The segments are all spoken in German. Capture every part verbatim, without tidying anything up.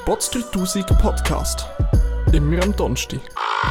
Bots dreitausend Podcast. Immer am Donnerstag.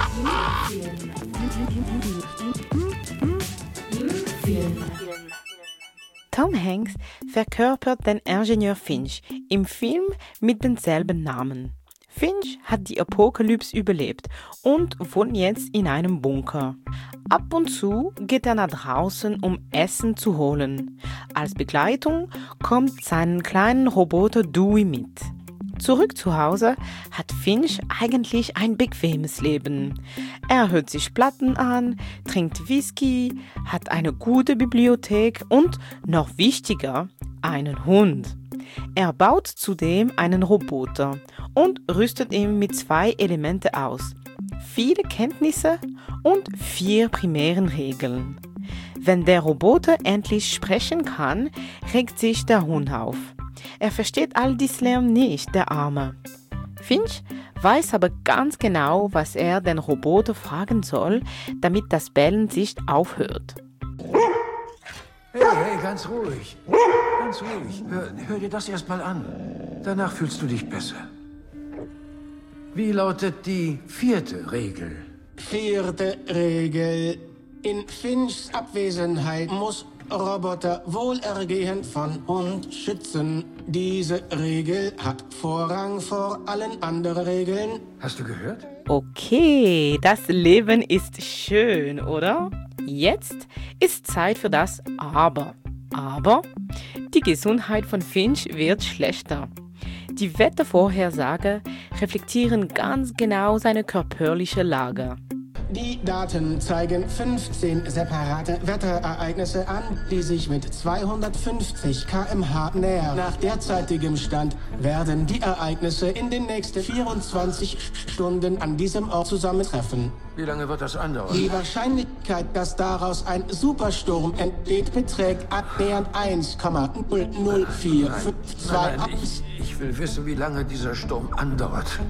Tom Hanks verkörpert den Ingenieur Finch im Film mit denselben Namen. Finch hat die Apokalypse überlebt und wohnt jetzt in einem Bunker. Ab und zu geht er nach draußen, um Essen zu holen. Als Begleitung kommt sein kleiner Roboter Dewey mit. Zurück zu Hause hat Finch eigentlich ein bequemes Leben. Er hört sich Platten an, trinkt Whisky, hat eine gute Bibliothek und, noch wichtiger, einen Hund. Er baut zudem einen Roboter und rüstet ihn mit zwei Elementen aus: viele Kenntnisse und vier primären Regeln. Wenn der Roboter endlich sprechen kann, regt sich der Hund auf. Er versteht all dies Lärm nicht, der Arme. Finch weiß aber ganz genau, was er den Roboter fragen soll, damit das Bellen sich aufhört. Hey, hey, ganz ruhig. Ganz ruhig. Hör, hör dir das erst mal an. Danach fühlst du dich besser. Wie lautet die vierte Regel? Vierte Regel. In Finchs Abwesenheit muss Roboter Wohlergehen von Hund schützen. Diese Regel hat Vorrang vor allen anderen Regeln. Hast du gehört? Okay, das Leben ist schön, oder? Jetzt ist Zeit für das Aber. Aber die Gesundheit von Finch wird schlechter. Die Wettervorhersage reflektieren ganz genau seine körperliche Lage. Die Daten zeigen fünfzehn separate Wetterereignisse an, die sich mit zweihundertfünfzig Kilometer pro Stunde nähern. Nach derzeitigem Stand werden die Ereignisse in den nächsten vierundzwanzig Stunden an diesem Ort zusammentreffen. Wie lange wird das andauern? Die Wahrscheinlichkeit, dass daraus ein Supersturm entsteht, beträgt annähernd eins Komma null null vier fünf zwei. Nein, nein, ich, ich will wissen, wie lange dieser Sturm andauert.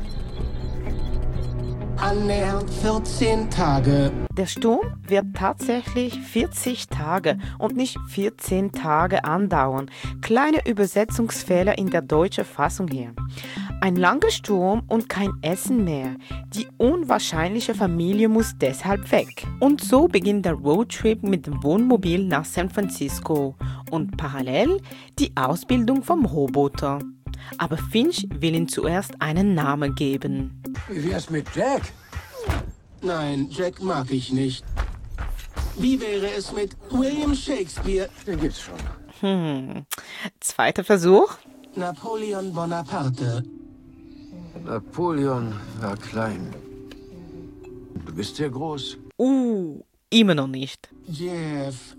Annähernd vierzehn Tage. Der Sturm wird tatsächlich vierzig Tage und nicht vierzehn Tage andauern. Kleine Übersetzungsfehler in der deutschen Fassung hier. Ein langer Sturm und kein Essen mehr. Die unwahrscheinliche Familie muss deshalb weg. Und so beginnt der Roadtrip mit dem Wohnmobil nach San Francisco und parallel die Ausbildung vom Roboter. Aber Finch will ihm zuerst einen Namen geben. Wie wär's mit Jack? Nein, Jack mag ich nicht. Wie wäre es mit William Shakespeare? Den gibt's schon. Hm. Zweiter Versuch. Napoleon Bonaparte. Napoleon war klein. Du bist sehr groß. Uh, immer noch nicht. Jeff.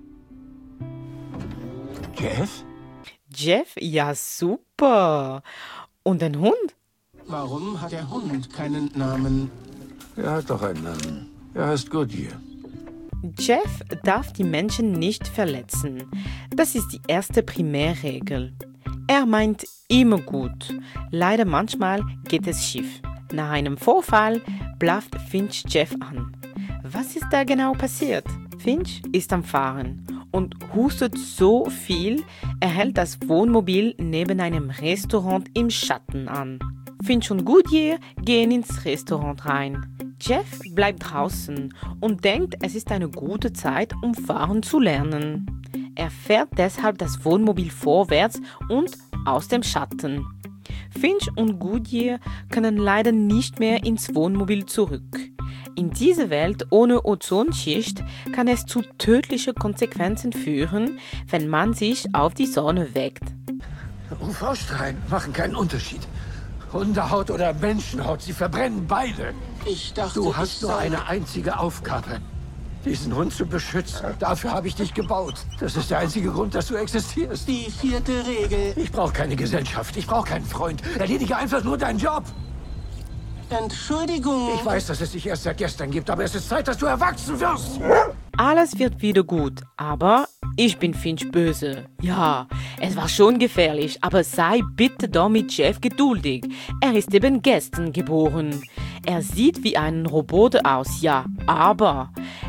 Jeff? Jeff, ja super. Und ein Hund? Warum hat der Hund keinen Namen? Er hat doch einen Namen. Er heißt Goodyear. Jeff darf die Menschen nicht verletzen. Das ist die erste Primärregel. Er meint immer gut. Leider manchmal geht es schief. Nach einem Vorfall blafft Finch Jeff an. Was ist da genau passiert? Finch ist am Fahren und hustet so viel, er hält das Wohnmobil neben einem Restaurant im Schatten an. Finch und Goodyear gehen ins Restaurant rein. Jeff bleibt draußen und denkt, es ist eine gute Zeit, um fahren zu lernen. Er fährt deshalb das Wohnmobil vorwärts und aus dem Schatten. Finch und Goodyear können leider nicht mehr ins Wohnmobil zurück. In dieser Welt ohne Ozonschicht kann es zu tödlichen Konsequenzen führen, wenn man sich auf die Sonne weckt. U V-Strahlen machen keinen Unterschied. Hundehaut oder Menschenhaut, sie verbrennen beide. Ich dachte, Du hast ich nur sei- eine einzige Aufgabe. Diesen Hund zu beschützen. Dafür habe ich dich gebaut. Das ist der einzige Grund, dass du existierst. Die vierte Regel. Ich brauche keine Gesellschaft. Ich brauche keinen Freund. Erledige einfach nur deinen Job. Entschuldigung. Ich weiß, dass es dich erst seit gestern gibt, aber es ist Zeit, dass du erwachsen wirst. Alles wird wieder gut, aber ich bin Finch böse. Ja, es war schon gefährlich, aber sei bitte doch mit Jeff geduldig. Er ist eben gestern geboren. Er sieht wie ein Roboter aus, ja, aber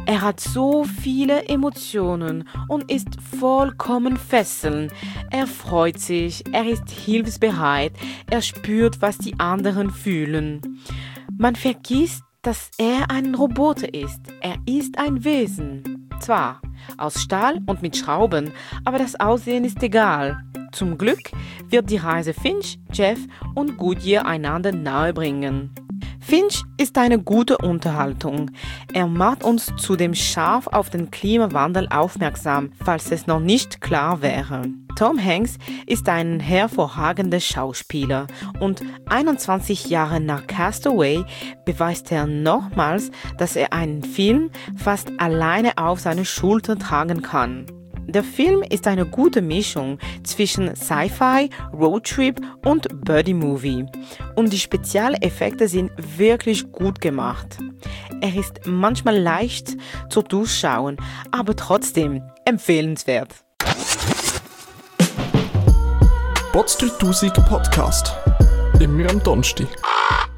Er hat so viele Emotionen und ist vollkommen fesselnd. Er freut sich, er ist hilfsbereit, er spürt, was die anderen fühlen. Man vergisst, dass er ein Roboter ist. Er ist ein Wesen. Zwar aus Stahl und mit Schrauben, aber das Aussehen ist egal. Zum Glück wird die Reise Finch, Jeff und Goodyear einander nahebringen. Finch ist eine gute Unterhaltung. Er macht uns zudem scharf auf den Klimawandel aufmerksam, falls es noch nicht klar wäre. Tom Hanks ist ein hervorragender Schauspieler und einundzwanzig Jahre nach Castaway beweist er nochmals, dass er einen Film fast alleine auf seine Schulter tragen kann. Der Film ist eine gute Mischung zwischen Sci-Fi, Roadtrip und Buddy-Movie. Und die Spezialeffekte sind wirklich gut gemacht. Er ist manchmal leicht zu durchschauen, aber trotzdem empfehlenswert. Bots dreitausend Podcast. Immer am Donnerstag.